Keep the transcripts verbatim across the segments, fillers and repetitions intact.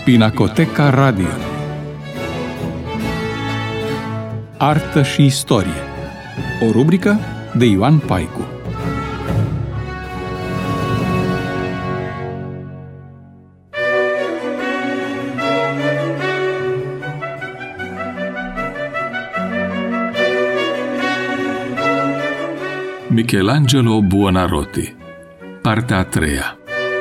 Pinacoteca Radio. Artă și istorie. O rubrică de Ioan Paicu. Michelangelo Buonarroti. Partea a treia.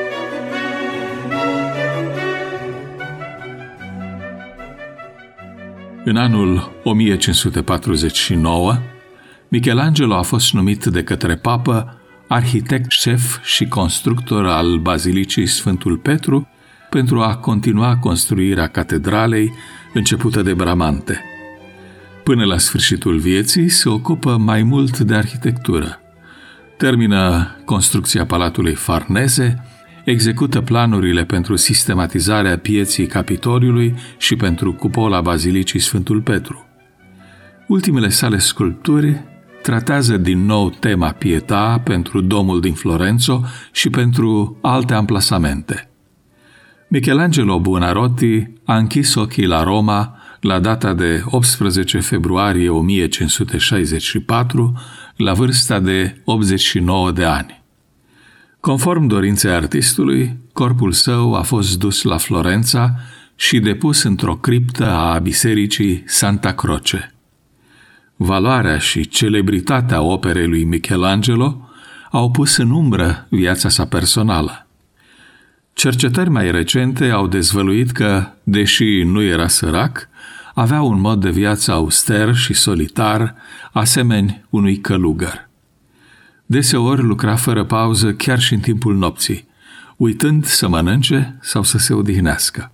În anul o mie cinci sute patruzeci și nouă, Michelangelo a fost numit de către papă arhitect șef și constructor al Bazilicii Sfântul Petru pentru a continua construirea catedralei începută de Bramante. Până la sfârșitul vieții se ocupă mai mult de arhitectură. Termină construcția Palatului Farnese, execută planurile pentru sistematizarea pieții Capitoliului și pentru cupola Bazilicii Sfântul Petru. Ultimele sale sculpturi tratează din nou tema Pietà pentru domul din Florenzo și pentru alte amplasamente. Michelangelo Buonarroti a închis ochii la Roma la data de optsprezece februarie o mie cinci sute șaizeci și patru, la vârsta de optzeci și nouă de ani. Conform dorinței artistului, corpul său a fost dus la Florența și depus într-o criptă a bisericii Santa Croce. Valoarea și celebritatea operei lui Michelangelo au pus în umbră viața sa personală. Cercetări mai recente au dezvăluit că, deși nu era sărac, avea un mod de viață auster și solitar, asemeni unui călugăr. Deseori lucra fără pauză chiar și în timpul nopții, uitând să mănânce sau să se odihnească.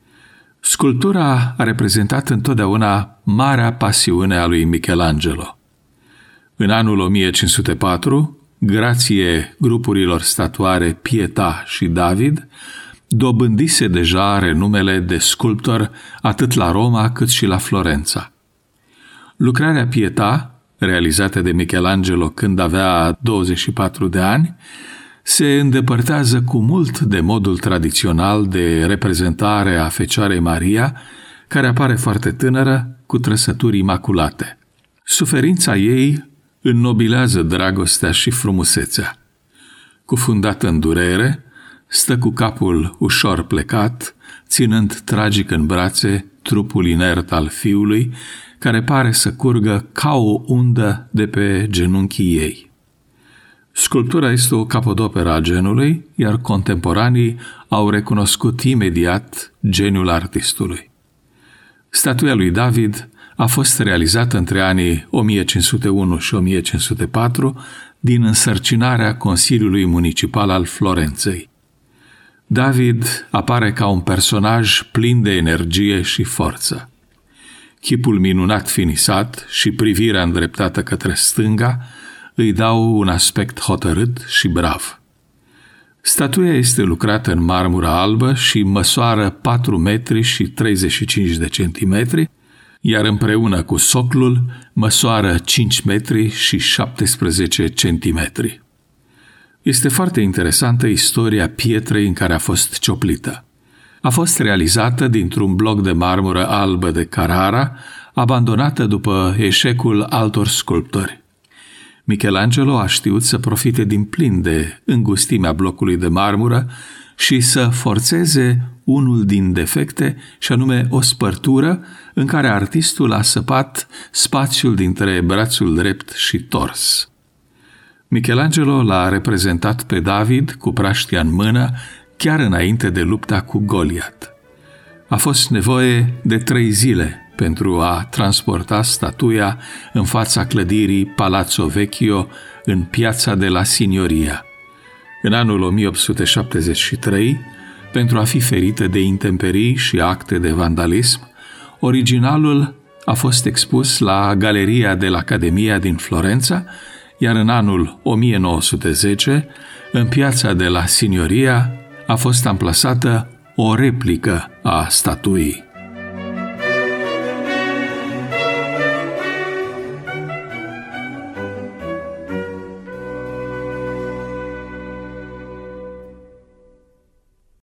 Sculptura a reprezentat întotdeauna marea pasiune a lui Michelangelo. În anul o mie cinci sute patru, grație grupurilor statuare Pietà și David, dobândise deja renumele de sculptor atât la Roma cât și la Florența. Lucrarea Pietà, realizată de Michelangelo când avea douăzeci și patru de ani, se îndepărtează cu mult de modul tradițional de reprezentare a Fecioarei Maria, care apare foarte tânără, cu trăsături imaculate. Suferința ei înnobilează dragostea și frumusețea. Cufundată în durere, stă cu capul ușor plecat, ținând tragic în brațe trupul inert al fiului, care pare să curgă ca o undă de pe genunchii ei. Sculptura este o capodoperă a genului, iar contemporanii au recunoscut imediat geniul artistului. Statuia lui David a fost realizată între anii o mie cinci sute unu și o mie cinci sute patru din însărcinarea Consiliului Municipal al Florenței. David apare ca un personaj plin de energie și forță. Chipul minunat finisat și privirea îndreptată către stânga îi dau un aspect hotărât și brav. Statuia este lucrată în marmură albă și măsoară patru metri și treizeci și cinci de centimetri, iar împreună cu soclul măsoară cinci metri și șaptesprezece centimetri. Este foarte interesantă istoria pietrei în care a fost cioplită. A fost realizată dintr-un bloc de marmură albă de Carrara, abandonată după eșecul altor sculptori. Michelangelo a știut să profite din plin de îngustimea blocului de marmură și să forțeze unul din defecte, și anume o spărtură în care artistul a săpat spațiul dintre brațul drept și tors. Michelangelo l-a reprezentat pe David cu praștia în mână chiar înainte de lupta cu Goliat. A fost nevoie de trei zile pentru a transporta statuia în fața clădirii Palazzo Vecchio în piața de la Signoria. În anul o mie opt sute șaptezeci și trei, pentru a fi ferită de intemperii și acte de vandalism, originalul a fost expus la Galeria dell'Accademia din Florența, iar în anul o mie nouă sute zece, în piața de la Signoria, a fost amplasată o replică a statuii.